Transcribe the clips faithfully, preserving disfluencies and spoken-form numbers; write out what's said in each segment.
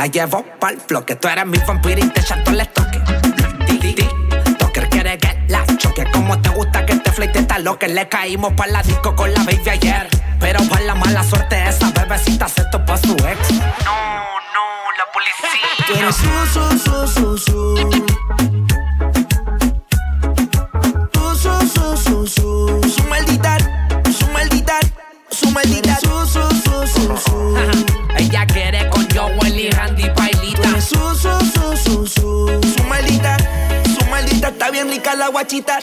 la llevo pa'l bloque. Tú eres mi vampiro y te echato el estoque. Toker quiere que la choque. Como te gusta que te flete esta loca. Le caímos pa' la disco con la baby ayer. Pero por la mala suerte esa bebecita se topó a su ex. No, no, la policía. Tú eres su, su, su, su, su. Su, su, su, su. Su maldita, su maldita, su maldita. Su, su, su, su, su. Ella quiere con Joel y Randy Pailita. Su, su, su, su, su. Su maldita, su maldita. Está bien rica la guachita.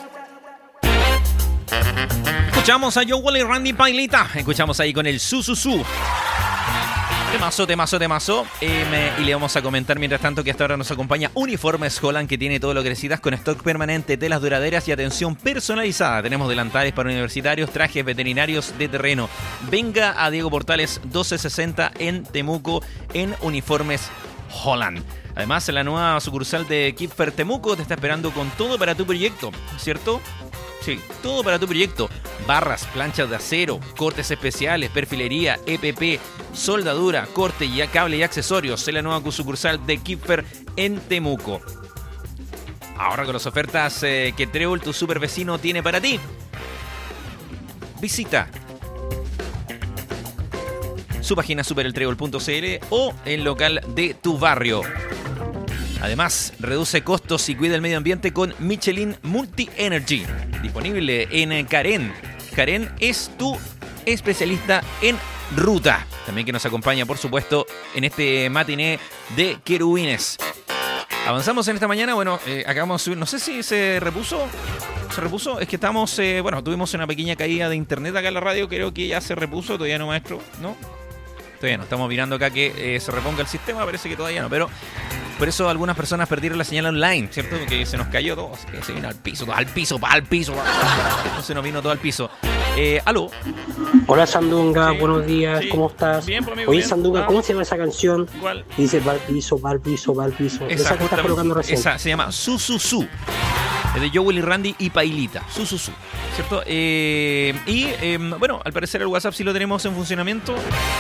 Escuchamos a Joel y Randy Pailita. Escuchamos ahí con el su, su, su. Temazo, temazo, temazo. Eh, me, y le vamos a comentar mientras tanto que hasta ahora nos acompaña Uniformes Holland, que tiene todo lo que necesitas con stock permanente, telas duraderas y atención personalizada. Tenemos delantales para universitarios, trajes veterinarios de terreno. Venga a Diego Portales doce sesenta en Temuco en Uniformes Holland. Además, la nueva sucursal de Kipfer Temuco te está esperando con todo para tu proyecto, ¿cierto? Sí, todo para tu proyecto. Barras, planchas de acero, cortes especiales, perfilería, E P P, soldadura, corte y cable y accesorios. Es la nueva sucursal de Kipfer en Temuco. Ahora con las ofertas eh, que Trébol, tu super vecino, tiene para ti. Visita su página super el trébol punto c l o el local de tu barrio. Además, reduce costos y cuida el medio ambiente con Michelin Multi Energy. Disponible en Karen. Karen es tu especialista en ruta. También que nos acompaña, por supuesto, en este matiné de querubines. Avanzamos en esta mañana. Bueno, eh, acabamos de subir. No sé si se repuso. ¿Se repuso? Es que estamos... Eh, bueno, tuvimos una pequeña caída de internet acá en la radio. Creo que ya se repuso. Todavía no, maestro. ¿No? Todavía no. Estamos mirando acá que eh, se reponga el sistema. Parece que todavía no, pero... Por eso algunas personas perdieron la señal online, ¿cierto? Que se nos cayó todo, así que se vino al piso, todo al piso, para al piso. Se nos vino todo al piso. Eh, ¿Aló? Hola Sandunga, sí, buenos días, sí. ¿Cómo estás? Bien, por amigo, Oye bien. Sandunga, Ah. ¿cómo se llama esa canción? ¿Cuál? Dice va al piso, va al piso, va al piso. Esa, Esa que estás colocando recién. Esa se llama Su Su Su. Es de Joel y Randy y Pailita. Su Su Su. ¿Cierto? Eh, y eh, bueno, al parecer el WhatsApp sí lo tenemos en funcionamiento.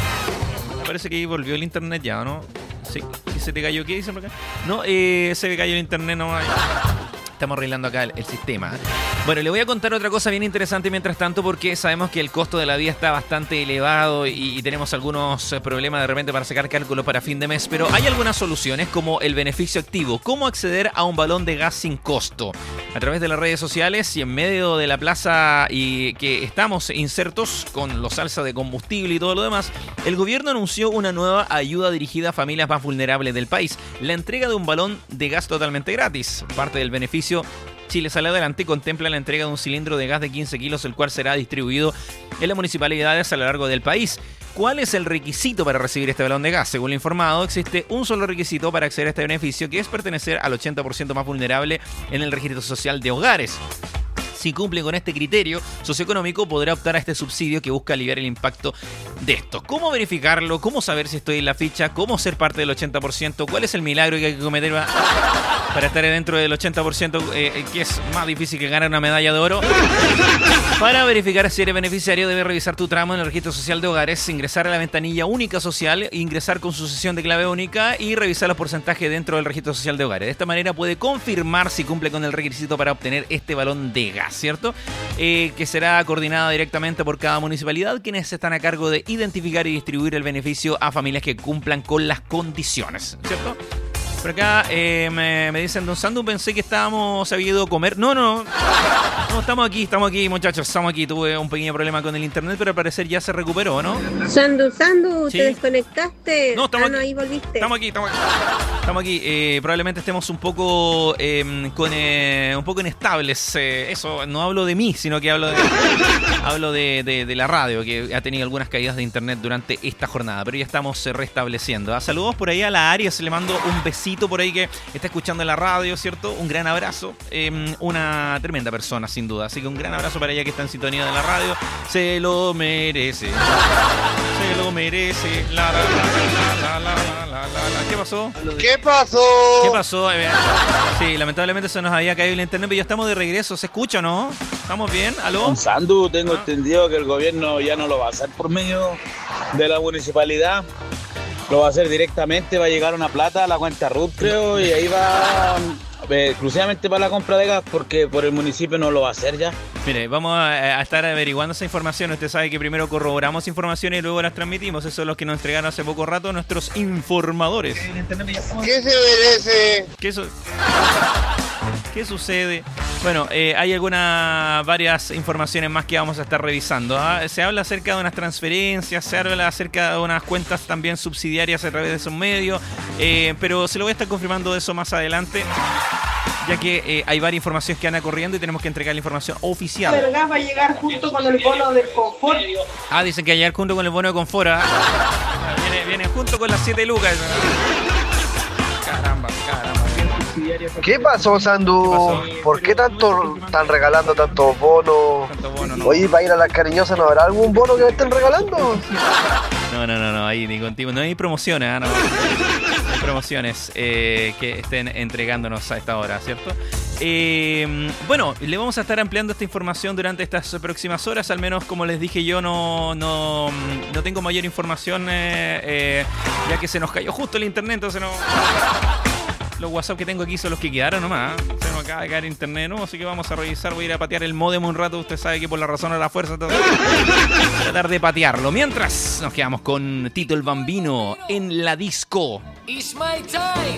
Me parece que ahí volvió el internet ya, ¿no? Sí. ¿Y se te cayó qué? Dicen por acá. No, eh, se me cayó el internet, no hay. Estamos arreglando acá el, el sistema. Bueno, le voy a contar otra cosa bien interesante mientras tanto, porque sabemos que el costo de la vida está bastante elevado y, y tenemos algunos problemas de repente para sacar cálculos para fin de mes, pero hay algunas soluciones como el beneficio activo. ¿Cómo acceder a un balón de gas sin costo? A través de las redes sociales y en medio de la plaza y que estamos insertos con los alzas de combustible y todo lo demás, el gobierno anunció una nueva ayuda dirigida a familias más vulnerables del país. La entrega de un balón de gas totalmente gratis. Parte del beneficio Chile Sale Adelante contempla la entrega de un cilindro de gas de quince kilos, el cual será distribuido en las municipalidades a lo largo del país. ¿Cuál es el requisito para recibir este balón de gas? Según lo informado, existe un solo requisito para acceder a este beneficio, que es pertenecer al ochenta por ciento más vulnerable en el registro social de hogares. Si cumple con este criterio socioeconómico, podrá optar a este subsidio que busca aliviar el impacto de esto. ¿Cómo verificarlo? ¿Cómo saber si estoy en la ficha? ¿Cómo ser parte del ochenta por ciento? ¿Cuál es el milagro que hay que cometer para estar dentro del ochenta por ciento, eh, que es más difícil que ganar una medalla de oro? Para verificar si eres beneficiario, debes revisar tu tramo en el registro social de hogares, ingresar a la ventanilla única social, ingresar con su sesión de clave única y revisar los porcentajes dentro del registro social de hogares. De esta manera puede confirmar si cumple con el requisito para obtener este balón de gas, ¿cierto? Eh, que será coordinada directamente por cada municipalidad, quienes están a cargo de identificar y distribuir el beneficio a familias que cumplan con las condiciones, ¿cierto? Por acá eh, me, me dicen, don Sandu, pensé que estábamos, se había ido a comer. No, no, no, estamos aquí, estamos aquí, muchachos, estamos aquí. Tuve un pequeño problema con el internet, pero al parecer ya se recuperó, ¿no? Sandu, Sandu, ¿Sí? ¿Te desconectaste? No, estamos ah, no, aquí. ahí volviste. Estamos aquí, estamos aquí. Estamos aquí. Eh, probablemente estemos un poco eh, con eh, un poco inestables. Eh, eso, no hablo de mí, sino que hablo de hablo de, de, de la radio, que ha tenido algunas caídas de internet durante esta jornada, pero ya estamos eh, restableciendo. Ah, saludos por ahí a la Arias, le mando un besito por ahí que está escuchando en la radio, ¿cierto? Un gran abrazo. Eh, una tremenda persona, sin duda. Así que un gran abrazo para ella que está en sintonía de la radio. Se lo merece. Se lo merece. La, la, la, la, la, la, la, la. ¿Qué pasó? ¿Qué pasó? ¿Qué pasó? Eh, Sí, lamentablemente se nos había caído el internet, pero ya estamos de regreso. ¿Se escucha o no? ¿Estamos bien? ¿Aló? Don Sandu, tengo Ah. entendido que el gobierno ya no lo va a hacer por medio de la municipalidad. lo va a hacer directamente, va a llegar una plata a la cuenta R U T, creo, y ahí va eh, exclusivamente para la compra de gas, porque por el municipio no lo va a hacer ya. Mire, vamos a, a estar averiguando esa información. Usted sabe que primero corroboramos informaciones y luego las transmitimos. Eso es lo que nos entregaron hace poco rato nuestros informadores. ¿Qué se merece? ¿Qué, su- ¿Qué sucede? Bueno, eh, hay algunas, varias informaciones más que vamos a estar revisando. ¿ah? Se habla acerca de unas transferencias, se habla acerca de unas cuentas también subsidiarias a través de esos medios, eh, pero se lo voy a estar confirmando de eso más adelante, ya que eh, hay varias informaciones que andan corriendo y tenemos que entregar la información oficial. El gas va a llegar junto con el bono del confort. Ah, dicen que va a llegar junto con el bono de confort. ¿ah? Viene, viene junto con las siete lucas. Caramba, caramba. ¿Qué pasó, Sandu? ¿Qué pasó? ¿Por qué tanto están regalando tantos bonos? Tanto bono, no. Oye, para ir a las cariñosas, ¿no habrá algún bono que me estén regalando? No, no, no, no, ahí ni contigo. No hay promociones, ¿ah? No. No hay promociones eh, que estén entregándonos a esta hora, ¿cierto? Eh, bueno, le vamos a estar ampliando esta información durante estas próximas horas. Al menos, como les dije yo, no, no, no tengo mayor información, eh, eh, ya que se nos cayó justo el internet, entonces no... Los WhatsApp que tengo aquí son los que quedaron nomás. Se nos acaba de caer internet, ¿no? Así que vamos a revisar. Voy a ir a patear el módem un rato. Usted sabe que por la razón de la fuerza entonces, voy a tratar de patearlo. Mientras nos quedamos con Tito el Bambino en la disco. It's my time.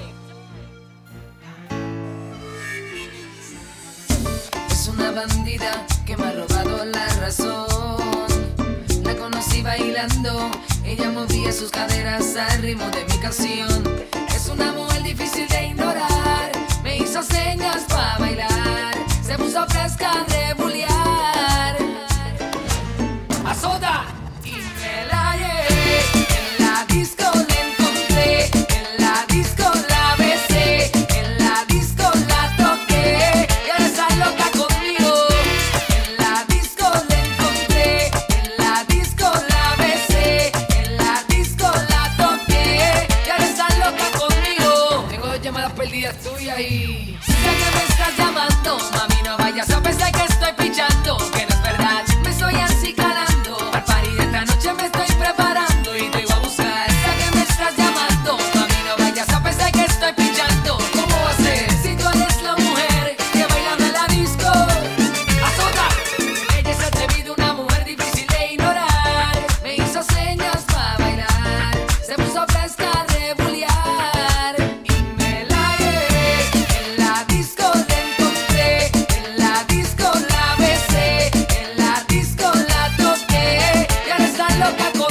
Es una bandida que me ha robado la razón. La conocí bailando. Ella movía sus caderas al ritmo de mi canción. Es una mujer difícil de ignorar. Me hizo señas para bailar. Se puso fresca de bullear. A soda y me la llevé. En la disco la encontré. En la disco la besé. En la disco la toqué. Y ahora está loca conmigo. En la disco la encontré. En la disco la besé. En la disco la toqué. Y ahora está loca conmigo. Tengo dos llamadas perdidas tuyas y... Si sé que me estás llamando, mami, no vayas a pensar que estoy pichando. Que no es verdad, me estoy así calando. Al party de esta noche me estoy preparando y te iba a buscar. Sé que me estás llamando, mami, no vayas a pensar que estoy pichando. ¿Cómo va a ser si tú eres la mujer que baila en la disco? Azota, ella es atrevida, una mujer difícil de ignorar. Me hizo señas para bailar, se puso fresca de bullear y me la llevé. En la disco la encontré, en la disco la besé, en la disco la toqué y ahora está loca con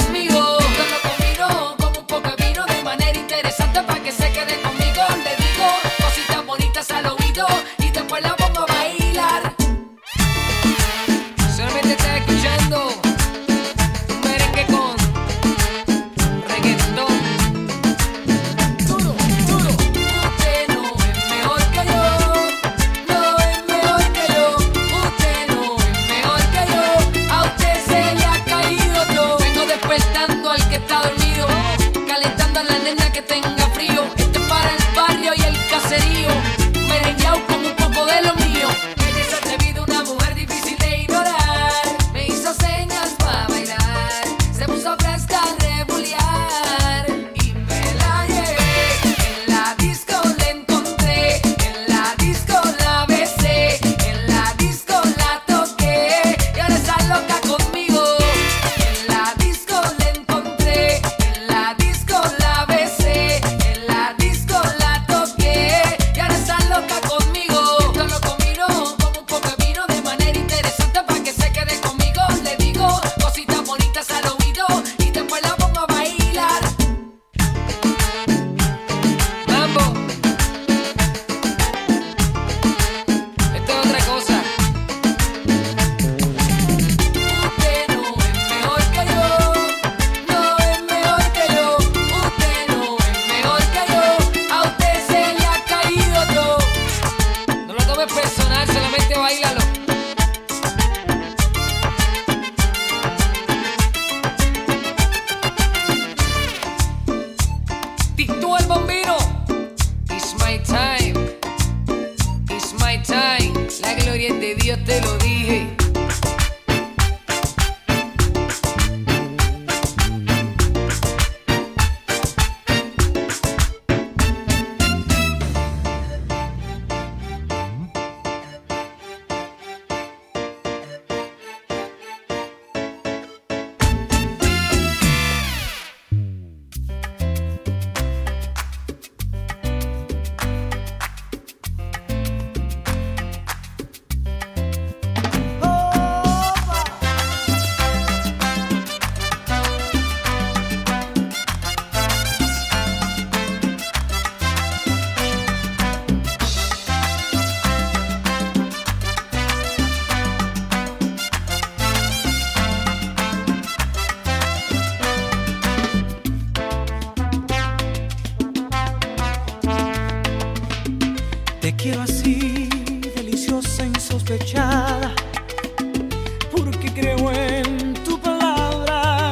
Te quiero así, deliciosa, insospechada, porque creo en tu palabra,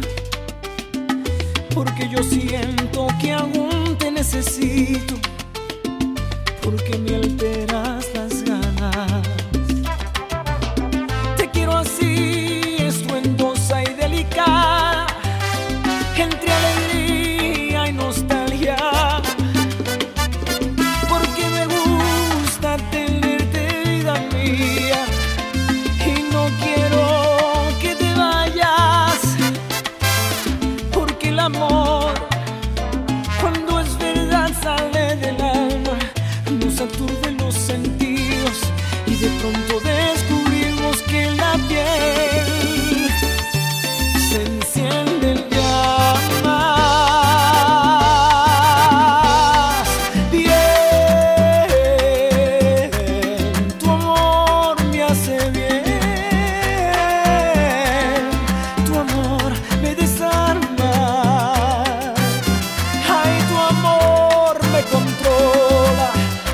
porque yo siento que aún te necesito, porque me alteras las ganas. Te quiero así, estruendosa y delicada, entre alegría y nostalgia, porque me gusta tenerte, vida mía, y no quiero que te vayas, porque el amor, cuando es verdad, sale del alma, nos aturde los sentidos y de pronto descubrimos que en la piel se encienden llamas. Bien, tu amor me hace bien, tu amor me desarma, ay, tu amor me controla.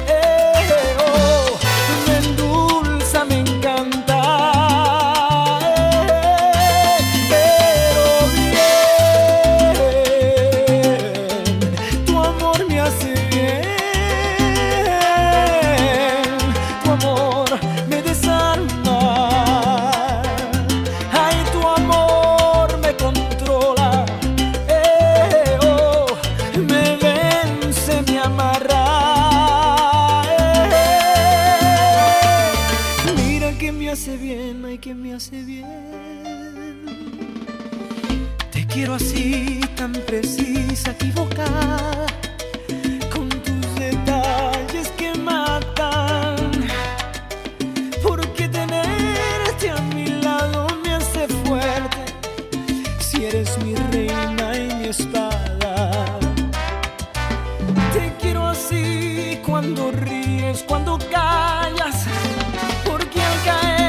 Que me hace bien. Te quiero así, tan precisa, equivocada, con tus detalles que matan, porque tenerte a mi lado me hace fuerte, si eres mi reina y mi espada. Te quiero así, cuando ríes, cuando callas, porque al caer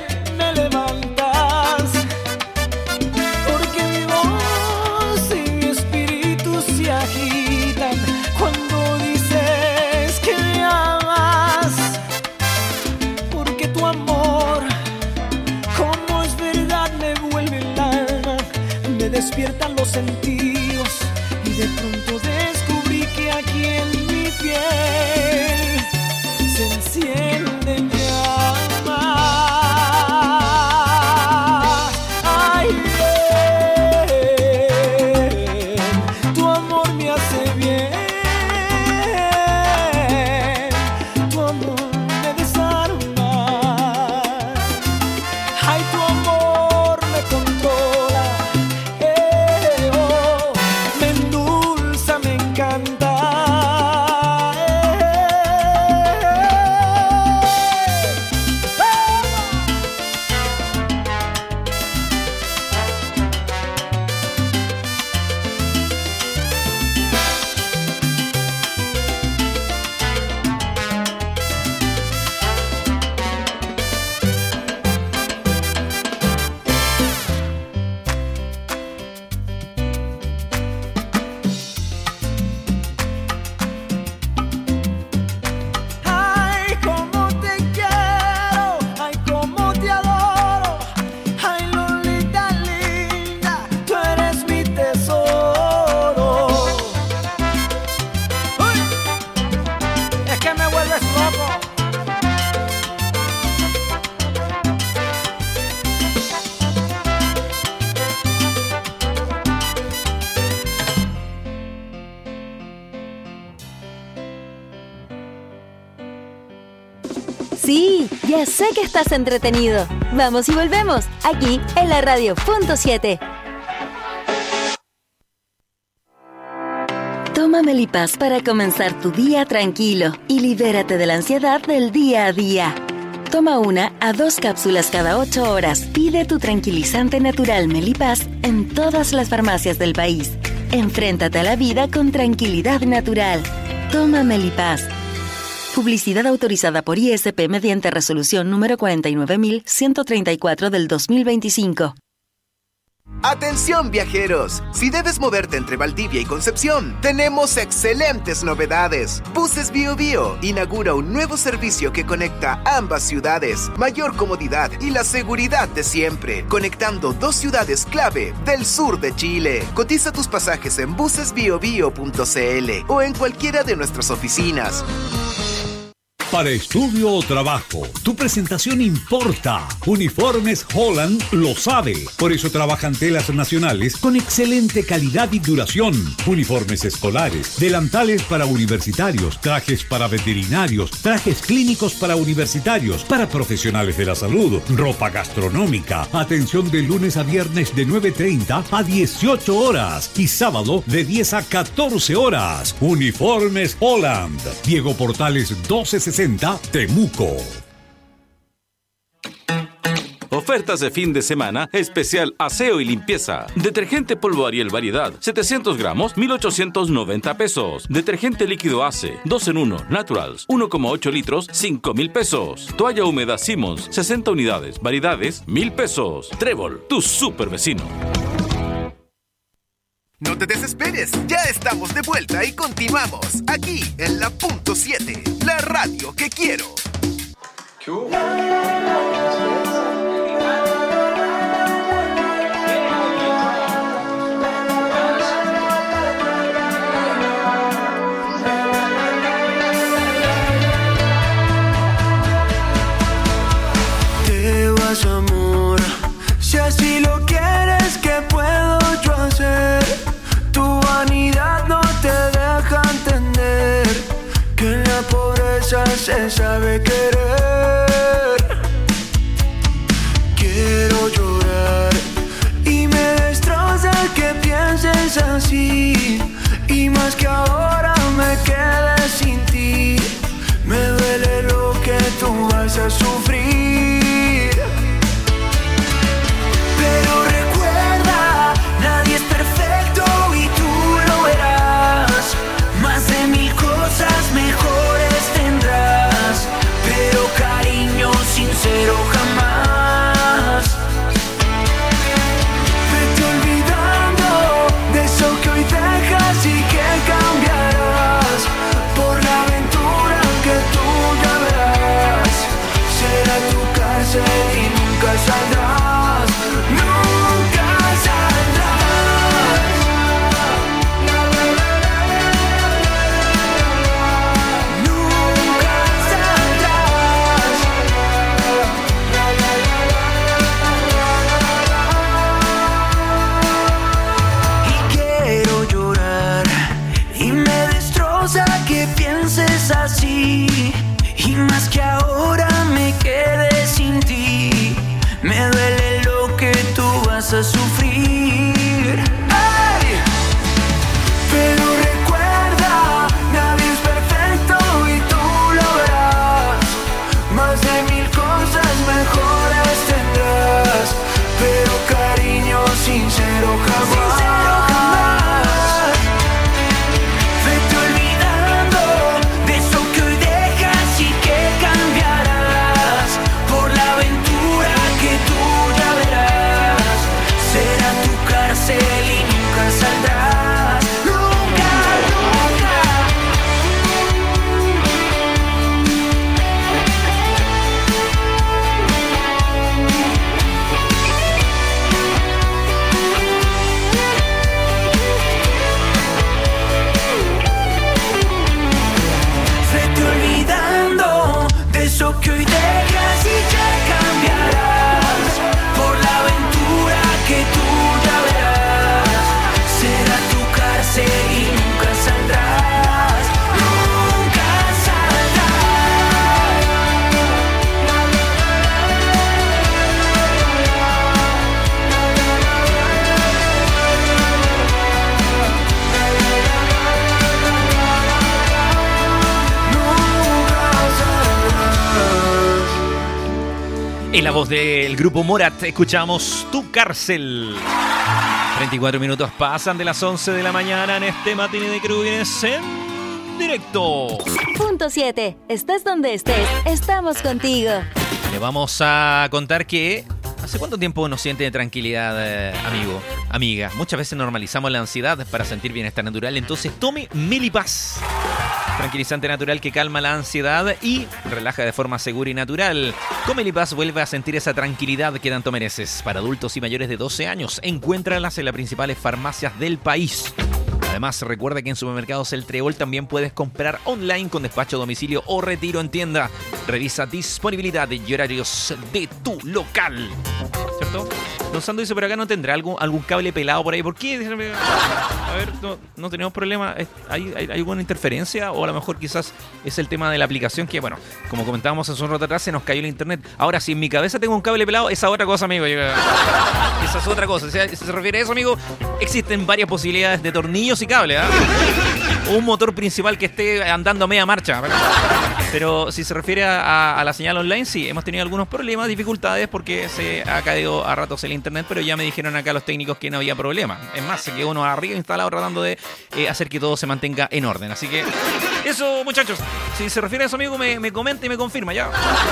cuando dices que me amas, porque tu amor, como es verdad, me vuelve el alma, me despiertan los sentidos y de pronto descubrí que aquí en mi piel se encienden llamas. Ay, bien, tu amor me hace bien. Sí, ya sé que estás entretenido. Vamos y volvemos, aquí en la radio punto siete. Toma Melipaz para comenzar tu día tranquilo y libérate de la ansiedad del día a día. Toma una a dos cápsulas cada ocho horas. Pide tu tranquilizante natural Melipaz en todas las farmacias del país. Enfréntate a la vida con tranquilidad natural. Toma Melipaz. Publicidad autorizada por I S P mediante resolución número cuarenta y nueve mil ciento treinta y cuatro del dos mil veinticinco. Atención viajeros, si debes moverte entre Valdivia y Concepción, tenemos excelentes novedades. Buses Bio Bio inaugura un nuevo servicio que conecta ambas ciudades, mayor comodidad y la seguridad de siempre, conectando dos ciudades clave del sur de Chile. Cotiza tus pasajes en buses bio bio punto c l o en cualquiera de nuestras oficinas. Para estudio o trabajo, tu presentación importa. Uniformes Holland lo sabe. Por eso trabajan telas nacionales con excelente calidad y duración. Uniformes escolares, delantales para universitarios, trajes para veterinarios, trajes clínicos para universitarios, para profesionales de la salud, ropa gastronómica. Atención de lunes a viernes de nueve treinta a dieciocho horas y sábado de diez a catorce horas. Uniformes Holland. Diego Portales doce sesenta, Temuco. Ofertas de fin de semana, especial aseo y limpieza. Detergente polvo Ariel variedad, setecientos gramos, mil ochocientos noventa pesos. Detergente líquido Ace, dos en uno, Naturals, uno coma ocho litros, cinco mil pesos. Toalla húmeda Simmons, sesenta unidades, variedades, mil pesos. Trébol, tu super vecino. No te desesperes, ya estamos de vuelta y continuamos aquí en la punto siete, la radio que quiero. ¿Qué hubo? Te vas, amor, si así lo quieres, ¿qué puedo yo hacer? Tu vanidad no te deja entender que en la pobreza se sabe querer. Quiero llorar y me destroza que pienses así, y más que ahora me quede sin ti. Me duele lo que tú vas a sufrir, pero recuerda, nadie es perfecto y tú lo verás. Más de mil cosas mejores tendrás, pero cariño sincero jamás. Vete olvidando de eso que hoy dejas y que cambiarás por la aventura que tú ya verás. Será tu cárcel y nunca saldrás, nunca saldrás. Nunca saldrás. Y quiero llorar y me destroza que pienses así, y más que ahora me quedé sin ti. Me duele lo que tú vas a sufrir. ¡Ay! Pero recuerda, nadie es perfecto y tú lo verás. Más de mil cosas mejores tendrás, pero cariño sincero jamás. Sincero jamás. Vete olvidando de eso que hoy dejas y que cambiarás por la aventura que tú ya verás. Será tu cárcel y nunca saldrás. Nunca, nunca. Vete olvidando de eso que hoy dejas y ya cambiarás por la aventura que tú ya verás. Será tu cárcel y nunca saldrás. Nunca saldrás. En la voz del grupo Morat escuchamos Tu Cárcel. treinta y cuatro minutos pasan de las once de la mañana en este Matine de Crubines en directo. Punto siete. Estás donde estés. Estamos contigo. Le vamos a contar que ¿Hace cuánto tiempo nos siente de tranquilidad, eh, amigo, amiga? Muchas veces normalizamos la ansiedad para sentir bienestar natural, entonces tome Melipaz. Tranquilizante natural que calma la ansiedad y relaja de forma segura y natural. Con Melipaz vuelve a sentir esa tranquilidad que tanto mereces. Para adultos y mayores de doce años, encuéntralas en las principales farmacias del país. Además, recuerda que en Supermercados El Trébol también puedes comprar online con despacho a domicilio o retiro en tienda. Revisa disponibilidad y horarios de tu local. ¿Cierto? Don Sando dice, pero acá no tendrá algún, algún cable pelado por ahí. ¿Por qué? A ver, no, no tenemos problema. ¿Hay, hay, ¿Hay alguna interferencia? O a lo mejor quizás es el tema de la aplicación que, bueno, como comentábamos hace un rato atrás, se nos cayó el internet. Ahora, si en mi cabeza tengo un cable pelado, esa es otra cosa, amigo. Esa es otra cosa. Si se refiere a eso, amigo, existen varias posibilidades de tornillos y cable, ¿ah? ¿eh? Un motor principal que esté andando a media marcha. Pero si se refiere a, a, a la señal online, sí, hemos tenido algunos problemas, dificultades, porque se ha caído a ratos el internet, pero ya me dijeron acá los técnicos que no había problema. Es más, se quedó uno arriba instalado tratando de eh, hacer que todo se mantenga en orden. Así que eso, muchachos, si se refiere a eso, amigo, me, me comenta y me confirma ya.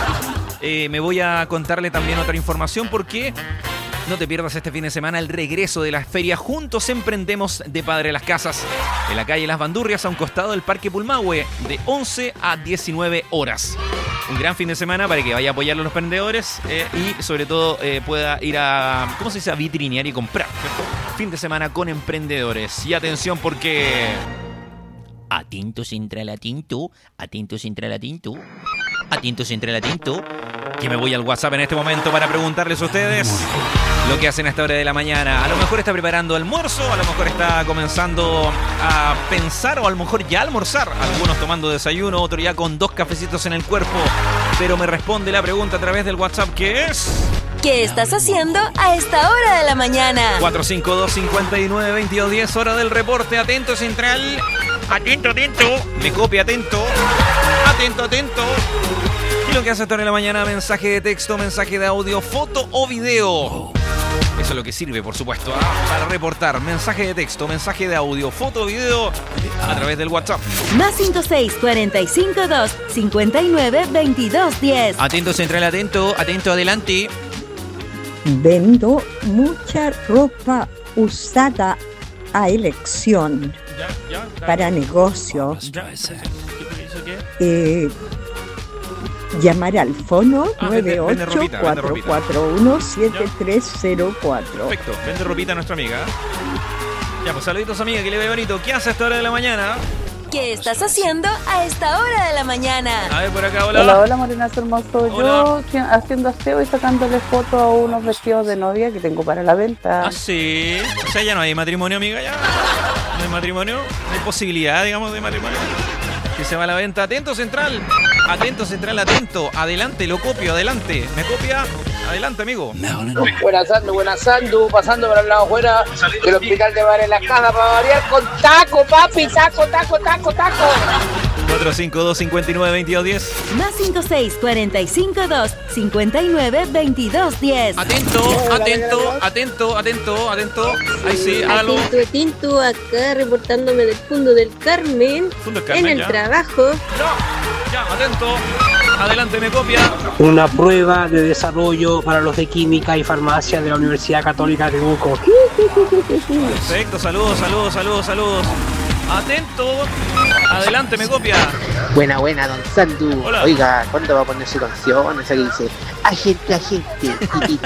Eh, me voy a contarle también otra información porque... No te pierdas este fin de semana el regreso de las ferias Juntos Emprendemos de Padre Las Casas, en la calle Las Bandurrias, a un costado del Parque Pulmahue, de once a diecinueve horas. Un gran fin de semana para que vaya a apoyar a los emprendedores eh, y sobre todo eh, pueda ir a, ¿cómo se dice?, a vitrinear y comprar. Fin de semana con emprendedores. Y atención porque... Atento Central, atento, atento Central, atento, atento Central, atento, que me voy al WhatsApp en este momento para preguntarles a ustedes lo que hacen a esta hora de la mañana. A lo mejor está preparando almuerzo, a lo mejor está comenzando a pensar o a lo mejor ya almorzar. Algunos tomando desayuno, otros ya con dos cafecitos en el cuerpo. Pero me responde la pregunta a través del WhatsApp, que es... ¿Qué estás haciendo a esta hora de la mañana? cuatro cinco dos, cinco nueve, veintidós diez, hora del reporte. Atento Central. Atento, atento. Me copia, atento. Atento, atento. Y lo que hace a esta hora de la mañana, mensaje de texto, mensaje de audio, foto o video. Eso es lo que sirve, por supuesto, ¿eh? Para reportar. Mensaje de texto, mensaje de audio, foto o video a través del WhatsApp. Más cinco seis, cuatro cinco dos, cinco nueve, veintidós diez. Atento Central, atento, atento, adelante. Vendo mucha ropa usada a elección ya, ya, ya. para negocios. Ya. ¿Qué? Eh, llamar al fono ah, nueve ocho cuatro cuatro uno, siete tres cero cuatro. Perfecto, vende ropita a nuestra amiga. Ya, pues saluditos, amiga, que le ve bonito. ¿Qué hace a esta hora de la mañana? ¿Qué estás haciendo a esta hora de la mañana? A ver, por acá, hola. Hola, hola, Morenazo hermoso. Hola. Yo haciendo aseo y sacándole fotos a unos vestidos de novia que tengo para la venta. Ah, sí. O sea, ya no hay matrimonio, amiga, ya. No hay matrimonio. No hay posibilidad, digamos, de matrimonio. Que se va a la venta. Atento Central. Atento Central, atento. Adelante, lo copio, adelante. ¿Me copia? Adelante, amigo. Buenas Sandu, buenas Sandu, pasando por el lado afuera del hospital de Padre Las Casas para variar con taco, papi, taco, taco, taco, taco. cuatro cinco dos, cinco nueve, veintidós diez. Más cinco seis, cuatro cinco dos, cinco nueve, veintidós diez. Atento, atento, atento, atento, atento. Ahí sí, hágalo. Atento, atento, acá reportándome del Fundo del Carmen. Fundo del Carmen, en el ya. trabajo. Ya, ya, atento. Adelante, me copia. Una prueba de desarrollo para los de química y farmacia de la Universidad Católica de Temuco. Perfecto, saludos, saludos, saludos, saludos. Atento. Adelante, me copia. Buena, buena, don Sandu. Hola. Oiga, ¿cuándo va a poner su canción? Esa que dice, agente, agente,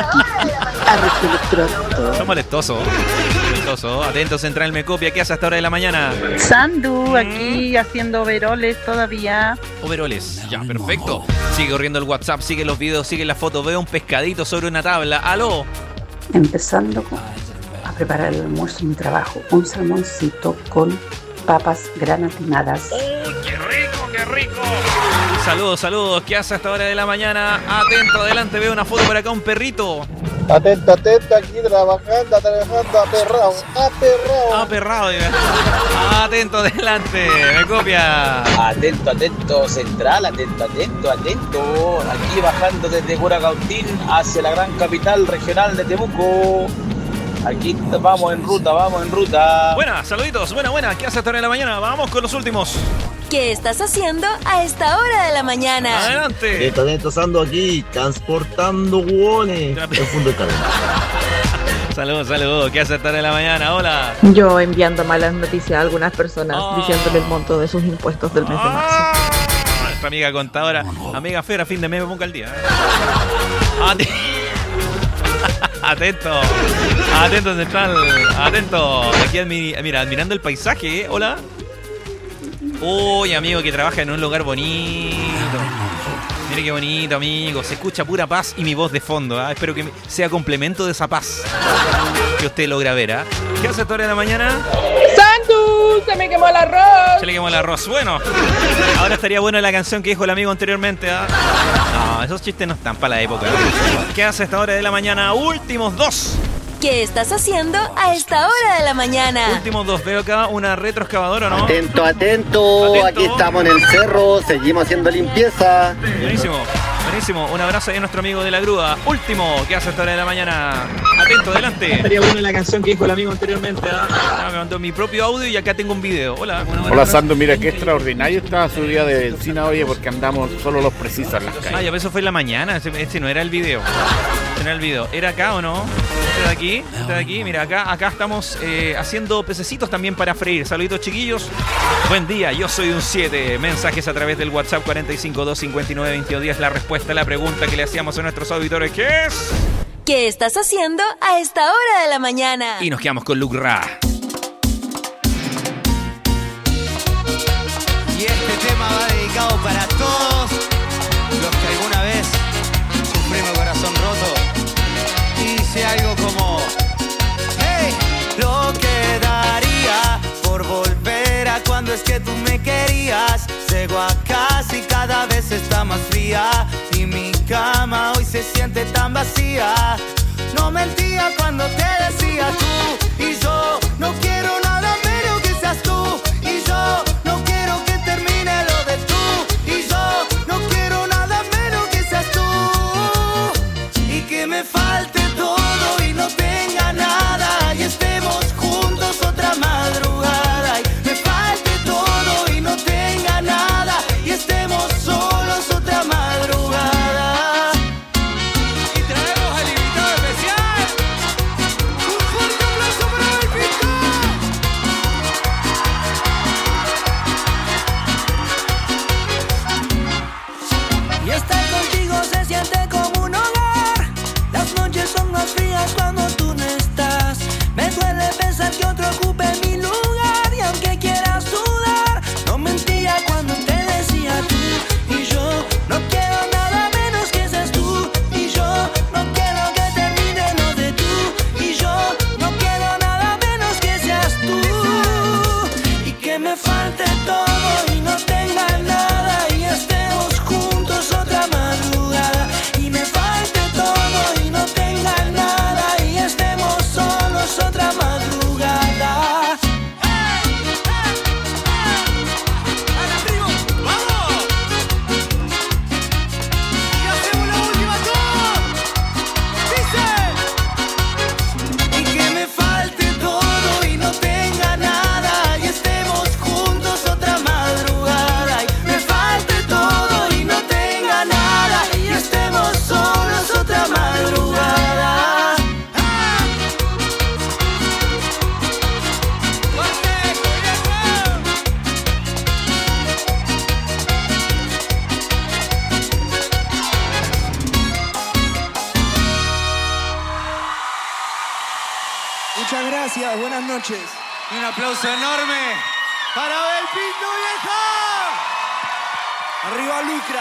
arre pronto. Son molestosos. Molestoso. Atento Central, me copia. ¿Qué hace a esta hora de la mañana? Sandu, aquí haciendo overoles todavía. Overoles. Ya, perfecto. Sigue corriendo el WhatsApp, sigue los videos, sigue las fotos. Veo un pescadito sobre una tabla. ¡Aló! Empezando con, a preparar el almuerzo en mi trabajo. Un salmoncito con papas granatinadas. ¡Uy, qué rico, qué rico! Saludos, saludos. ¿Qué hace a esta hora de la mañana? Atento, adelante. Veo una foto por acá, un perrito. Atento, atento, aquí trabajando, trabajando, aperrado, aperrado. Aperrado, diga. Atento, adelante. Me copia. Atento, atento, Central, atento, atento, atento. Aquí bajando desde Curacautín hacia la gran capital regional de Temuco. Aquí vamos en ruta, vamos en ruta. Buena, saluditos, buena, buena. ¿Qué hace esta hora de la mañana? Vamos con los últimos. ¿Qué estás haciendo a esta hora de la mañana? ¡Adelante! De talento ando aquí, transportando hueones. El fondo de cadena. Saludos, saludos. ¿Qué hace esta hora de la mañana? Hola. Yo enviando malas noticias a algunas personas, oh. diciéndole el monto de sus impuestos del mes de marzo. Nuestra amiga contadora, amiga Fera, fin de mes me ponga el día. Atento. Atento. Atento, central. Atento. Aquí, admi- mira, admirando el paisaje, ¿eh? Hola. Uy, amigo que trabaja en un lugar bonito. Mire qué bonito, amigo. Se escucha pura paz y mi voz de fondo. ¿eh? Espero que sea complemento de esa paz que usted logra ver. ¿eh? ¿Qué hace esta hora de la mañana? ¡Sandu! ¡Se me quemó el arroz! Se le quemó el arroz. Bueno, ahora estaría buena la canción que dijo el amigo anteriormente. ¿eh? No, esos chistes no están para la época. ¿eh? ¿Qué hace esta hora de la mañana? Últimos dos. ¿Qué estás haciendo a esta hora de la mañana? Últimos dos. Veo acá una retroexcavadora, ¿no? Atento, atento, atento. Aquí estamos en el cerro. Seguimos haciendo limpieza. Buenísimo. Buenísimo, un abrazo ahí a nuestro amigo de la grúa. Último, ¿qué hace a esta hora de la mañana? Atento, adelante. Estaría buena la canción que dijo el amigo anteriormente. ¿eh? Ah, me mandó mi propio audio y acá tengo un video. Hola. Hola, Sando, mira qué extraordinario está su día de benzina, oye, porque andamos solo los precisos en las calles. Ah, ya, eso fue en la mañana, este, este no era el video. Este no era el video. ¿Era acá o no? Este de aquí, este de aquí, mira, acá, acá estamos eh, haciendo pececitos también para freír. Saluditos, chiquillos. Buen día, yo soy un siete. Mensajes a través del WhatsApp cuatro cinco dos cinco nueve dos cero diez. La respuesta a la pregunta que le hacíamos a nuestros auditores, ¿qué es? ¿Qué estás haciendo a esta hora de la mañana? Y nos quedamos con Luke Ra. Y este tema va dedicado para todos los que alguna vez sufrimos el corazón roto. Y dice algo como: hey, lo que daría por volver a cuando es que tú me querías. Llego a casa y cada vez está más fría y mi cama hoy se siente tan vacía. No mentía cuando te decía tú y yo no quiero nada menos que seas tú y yo no quiero que termine lo de tú y yo no quiero nada menos que seas tú y que me falte todo y no tenga nada y estemos juntos otra madrugada y me falte todo y no tenga nada y estemos solos otra madrugada. Y traemos al invitado especial. Un fuerte aplauso para el Pico. Y estar contigo se siente como un hogar. Las noches son más frías cuando tú no estás. Me duele pensar que otro ocupe mi lugar. Y aunque quieras dudar, no mentía cuando te decía tú y yo no quiero nada menos que seas tú y yo no quiero que termine lo de tú y yo no quiero nada menos que seas tú y que me falte todo y no tenga nada y estemos juntos otra madrugada y me falte todo y no tenga nada y estemos solos otra madrugada. Y que me falte todo y no tenga nada y estemos juntos otra madrugada y me falte todo y no tenga nada y estemos solos otra madrugada. Muchas gracias, buenas noches. Y un aplauso enorme para Abel Pinto, vieja. Arriba Lucra.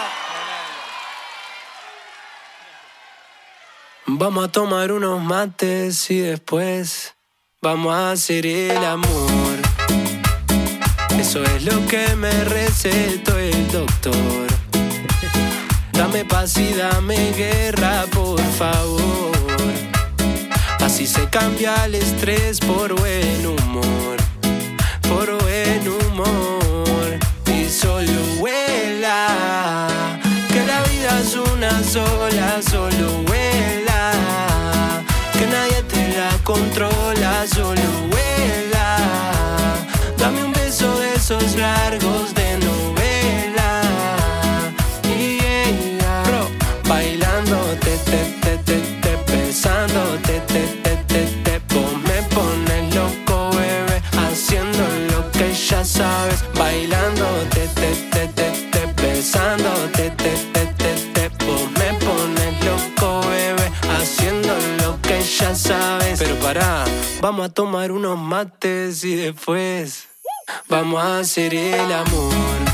Vamos a tomar unos mates y después vamos a hacer el amor. Eso es lo que me recetó el doctor. Dame paz y dame guerra, por favor. Así se cambia el estrés por buen humor, por buen humor. Y solo vuela, que la vida es una sola, solo vuela. Que nadie te la controla, solo vuela. Dame un beso de esos largos de noche. besándote, te, te, te, te. Vos me pones loco, bebé, haciendo lo que ya sabes. Pero pará, vamos a tomar unos mates y después vamos a hacer el amor.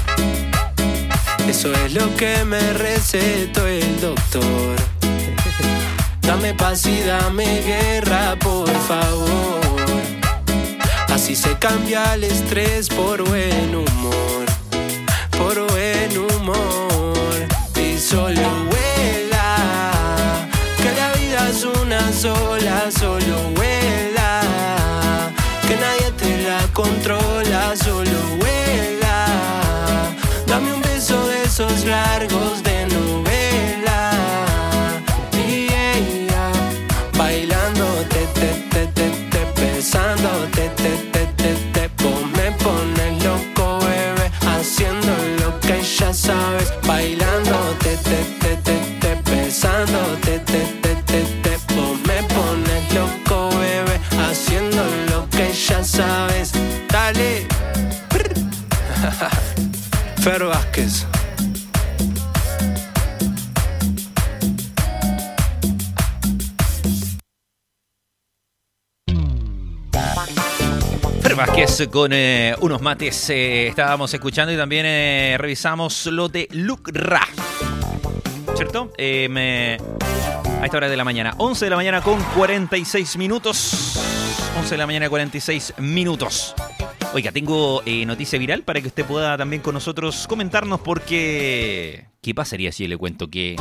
Eso es lo que me recetó el doctor. Dame paz y dame guerra, por favor. Así se cambia el estrés por buen humor, por buen humor. Y solo vuela, que la vida es una sola, solo vuela, que nadie te la controla, solo vuela. Dame un beso de esos largos de novela. Y ella, bailando, te, te, te, te, te, besando, te, te, te, te, te. Vos me pones loco, bebé, haciendo lo que ya sabes. Bailando, te, te, te, te, te, besando, te, te, te, te, te. Vos me pones loco, bebé, haciendo lo que ya sabes. Dale. Fer Vázquez. Fer Vázquez con eh, unos mates eh, estábamos escuchando y también eh, revisamos lo de Luc Ra, ¿cierto? Eh, me... A esta hora de la mañana, once de la mañana con cuarenta y seis minutos. once de la mañana cuarenta y seis minutos. Oiga, tengo eh, noticia viral para que usted pueda también con nosotros comentarnos porque... ¿Qué pasaría si le cuento que...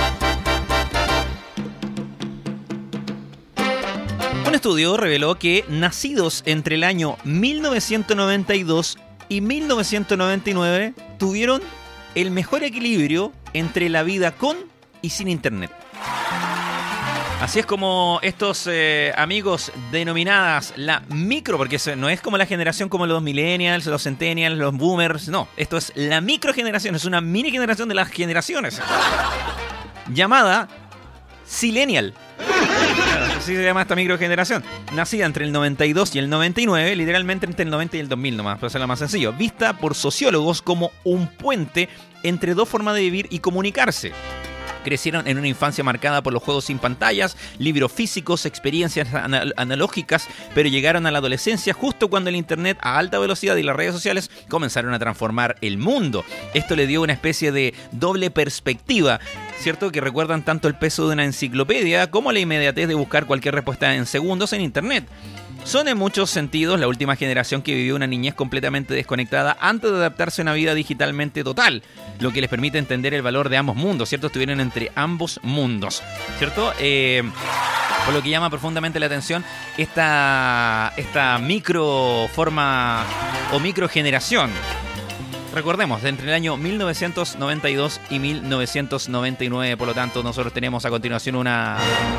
Un estudio reveló que nacidos entre el año mil novecientos noventa y dos y mil novecientos noventa y nueve tuvieron el mejor equilibrio entre la vida con y sin internet. Así es como estos eh, amigos denominadas la micro, porque no es como la generación como los millennials, los centennials, los boomers, no, esto es la microgeneración, es una mini generación de las generaciones, llamada Silenial. Así se llama esta microgeneración. Nacida entre el noventa y dos y el noventa y nueve, literalmente entre el noventa y el dos mil nomás, para hacerlo más sencillo. Vista por sociólogos como un puente entre dos formas de vivir y comunicarse. Crecieron en una infancia marcada por los juegos sin pantallas, libros físicos, experiencias anal- analógicas, pero llegaron a la adolescencia justo cuando el internet a alta velocidad y las redes sociales comenzaron a transformar el mundo. Esto le dio una especie de doble perspectiva, ¿cierto? Que recuerdan tanto el peso de una enciclopedia como la inmediatez de buscar cualquier respuesta en segundos en internet. Son en muchos sentidos la última generación que vivió una niñez completamente desconectada antes de adaptarse a una vida digitalmente total, lo que les permite entender el valor de ambos mundos, ¿cierto? Estuvieron entre ambos mundos, ¿cierto? Eh, por lo que llama profundamente la atención esta, esta micro forma o microgeneración. Recordemos, de entre el año mil novecientos noventa y dos y mil novecientos noventa y nueve, por lo tanto, nosotros tenemos a continuación una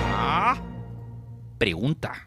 pregunta.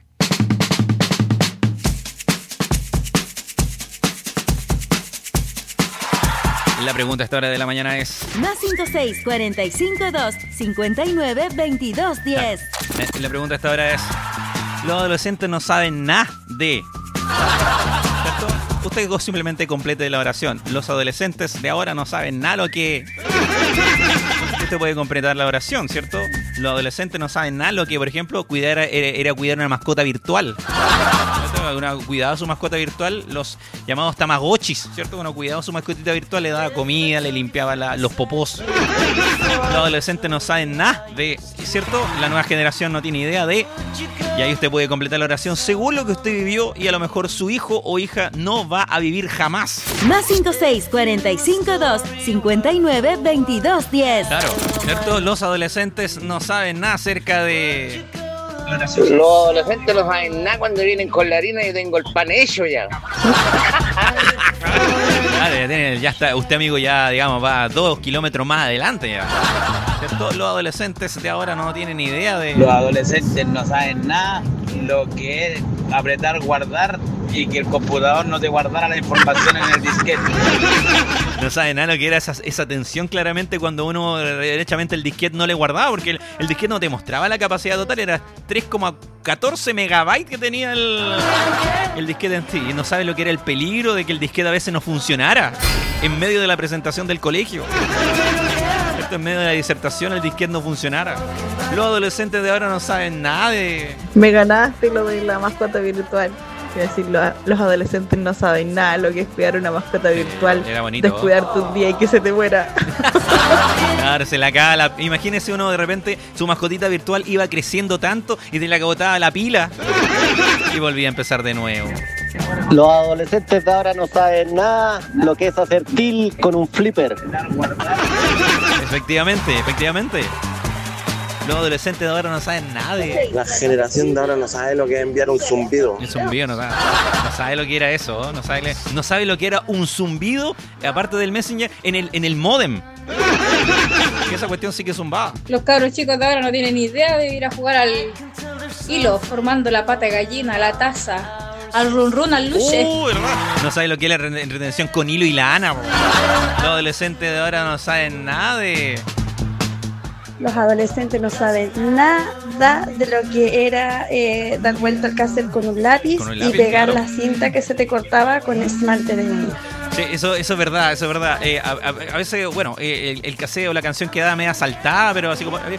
La pregunta a esta hora de la mañana es... Más cinco seis, cuarenta y cinco, dos, cincuenta y nueve, veintidós, diez. La pregunta a esta hora es... Los adolescentes no saben nada de... ¿Cierto? Usted simplemente complete la oración. Los adolescentes de ahora no saben nada lo que... Usted puede completar la oración, ¿cierto? Los adolescentes no saben nada lo que, por ejemplo, cuidar era, era cuidar una mascota virtual. Uno cuidaba su mascota virtual, los llamados tamagotchis, ¿cierto? Uno cuidaba su mascotita virtual, le daba comida, le limpiaba la, los popós. Los adolescentes no saben nada de, ¿cierto? La nueva generación no tiene idea de... Y ahí usted puede completar la oración según lo que usted vivió y a lo mejor su hijo o hija no va a vivir jamás. Más cinco seis, cuarenta y cinco, dos, cincuenta y nueve, veintidós, diez. Claro, ¿cierto? Los adolescentes no saben nada acerca de... Los adolescentes no saben nada cuando vienen con la harina y tengo el pan hecho ya. Claro, ya está, usted amigo ya, digamos, va dos kilómetros más adelante ya. ¿Cierto? Los adolescentes de ahora no tienen ni idea de... Los adolescentes no saben nada lo que es apretar guardar y que el computador no te guardara la información en el disquete. No sabe nada lo que era esa, esa tensión claramente cuando uno derechamente el disquete no le guardaba, porque el, el disquete no te mostraba la capacidad total, era tres coma catorce megabytes que tenía el, el disquete en sí. Y no sabe lo que era el peligro de que el disquete a veces no funcionara en medio de la presentación del colegio. Esto en medio de la disertación el disquete no funcionara. Los adolescentes de ahora no saben nada de... Me ganaste lo de la mascota virtual. Es decir, los, los adolescentes no saben nada lo que es cuidar una mascota virtual. Era bonito. Descuidarte un día y que se te muera. Claro, se le acaba la... Imagínese uno de repente, su mascotita virtual iba creciendo tanto y se le acabotaba la pila y volvía a empezar de nuevo. Los adolescentes de ahora no saben nada lo que es hacer til con un flipper. Efectivamente, efectivamente. Los adolescentes de ahora no saben nada de... La generación de ahora no sabe lo que es enviar un zumbido. Un zumbido no sabe. No sabe lo que era eso, no sabe, no sabe lo que era un zumbido, aparte del Messenger, en el, en el modem. Que esa cuestión sí que zumbaba. Los cabros chicos de ahora no tienen ni idea de ir a jugar al hilo, formando la pata de gallina, la taza, al run run, al luche. Uh, no sabe lo que es la retención con hilo y lana. Bro. Los adolescentes de ahora no saben nada de... Los adolescentes no saben nada de lo que era eh, dar vuelta al cassette con un lápiz, con un lápiz y pegar claro. La cinta que se te cortaba con esmalte de niño. Sí, eso, eso es verdad, eso es verdad. Eh, a, a, a veces, bueno, eh, el, el cassette o la canción quedaba media saltada, pero así como... Eh,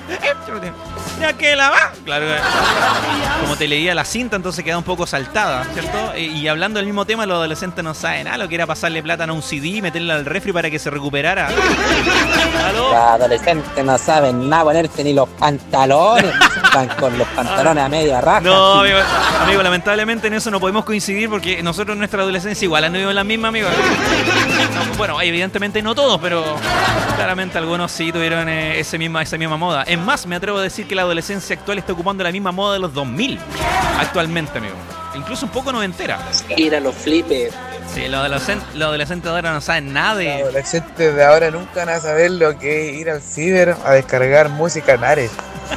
¡Ya que la va! Claro, como te leía la cinta, entonces quedaba un poco saltada, ¿cierto? Eh, y hablando del mismo tema, los adolescentes no saben nada, lo que era pasarle plátano a un C D y meterle al refri para que se recuperara. ¿Aló? Los adolescentes no saben nada ponerse ni los pantalones, están con los pantalones a media raja. No, amigo, amigo, lamentablemente en eso no podemos coincidir porque nosotros en nuestra adolescencia igual anduvimos la misma, amigo. No, bueno, evidentemente no todos, pero claramente algunos sí tuvieron eh, ese misma, esa misma moda. Es más, me atrevo a decir que la adolescencia actual está ocupando la misma moda de los dos mil actualmente, amigo. Incluso un poco noventera. Ir a los flippers. Sí, los adolescentes, los adolescentes de ahora no saben nada de... Los adolescentes de ahora nunca van a saber lo que es ir al ciber a descargar música en Ares.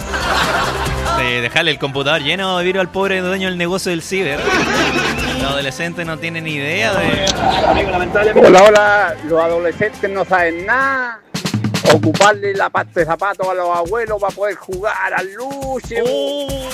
Sí, dejarle el computador lleno de virus al pobre dueño del negocio del ciber. Los adolescentes no tienen ni idea de... Hola, hola, los adolescentes no saben nada. Ocuparle la pasta de zapatos a los abuelos para poder jugar al luche. Oh.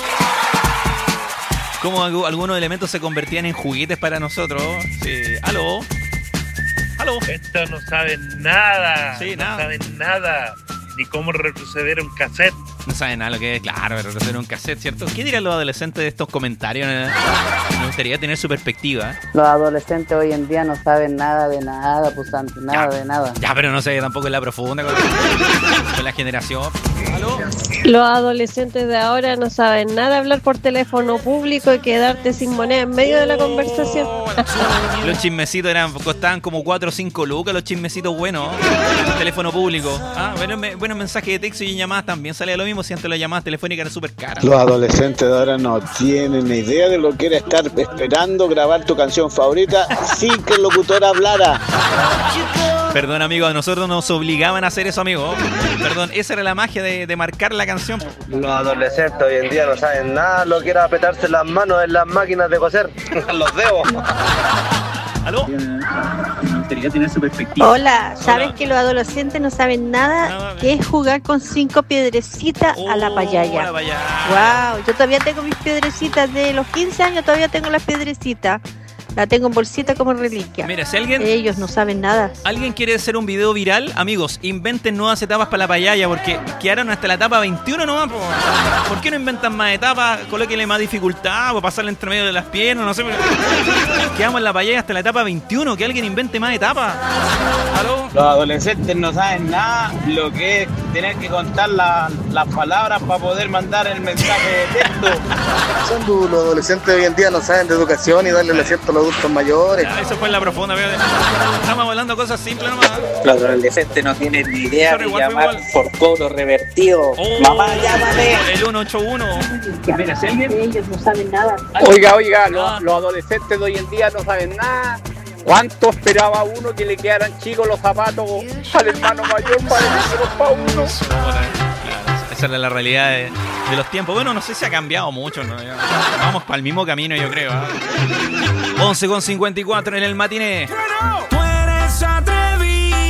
Cómo algunos elementos se convertían en juguetes para nosotros. Sí. ¿Aló? ¿Aló? Estos no saben nada. Sí, no nada. saben nada. Ni cómo retroceder un cassette. No saben nada lo que es, claro, retroceder un cassette, ¿cierto? ¿Qué dirán los adolescentes de estos comentarios? Me gustaría tener su perspectiva. Los adolescentes hoy en día no saben nada de nada, pues nada ya, de nada. Ya, pero no sé tampoco en la profunda con, con la generación. ¿Aló? Los adolescentes de ahora no saben nada de hablar por teléfono público y quedarte sin moneda en medio de la conversación. Los chismecitos eran, costaban como cuatro o cinco lucas, los chismecitos buenos. Teléfono público. Ah, bueno, me, bueno, mensaje de texto y llamadas también salía lo mismo si antes las llamadas telefónicas eran súper caras. Los adolescentes de ahora no tienen ni idea de lo que era estar esperando grabar tu canción favorita sin que el locutor hablara. Perdón, amigo, a nosotros nos obligaban a hacer eso, amigo. Perdón, esa era la magia de, de marcar la canción. Los adolescentes hoy en día no saben nada lo que era apretarse las manos en las máquinas de coser, los dedos. ¿Aló? Tener su perspectiva. Hola, ¿sabes Hola. que los adolescentes no saben nada, nada que es jugar con cinco piedrecitas oh, a la payaya? Wow, yo todavía tengo mis piedrecitas de los quince años, todavía tengo las piedrecitas. La tengo en bolsita como reliquia. Mira, si alguien... Ellos no saben nada. ¿Alguien quiere hacer un video viral? Amigos, inventen nuevas etapas para la payaya porque quedaron hasta la etapa veintiuno nomás. ¿Por, ¿Por qué no inventan más etapas? Colóquenle más dificultad o pasarle entre medio de las piernas, no sé. Quedamos en la payaya hasta la etapa veintiuno. Que alguien invente más etapas. ¿Aló? Los adolescentes no saben nada lo que es tener que contar la, las palabras para poder mandar el mensaje de texto. Los adolescentes de hoy en día no saben de educación y darle el asiento a los adultos mayores. Ya, eso fue en la profunda, amigo. Estamos hablando cosas simples nomás. Los adolescentes no tienen ni idea de llamar por cobro revertido. Oh, mamá, llámame. El uno ocho uno. Mira, si alguien... Ellos no saben nada. Oiga, oiga, ah. los, los adolescentes de hoy en día no saben nada. ¿Cuánto esperaba uno que le quedaran chicos los zapatos al hermano mayor para decirlos para uno? Esa es la realidad de, de los tiempos. Bueno, no sé si ha cambiado mucho, ¿no? Vamos para el mismo camino, yo creo. ¿eh? once con cincuenta y cuatro en el matiné. Tú eres atrevido.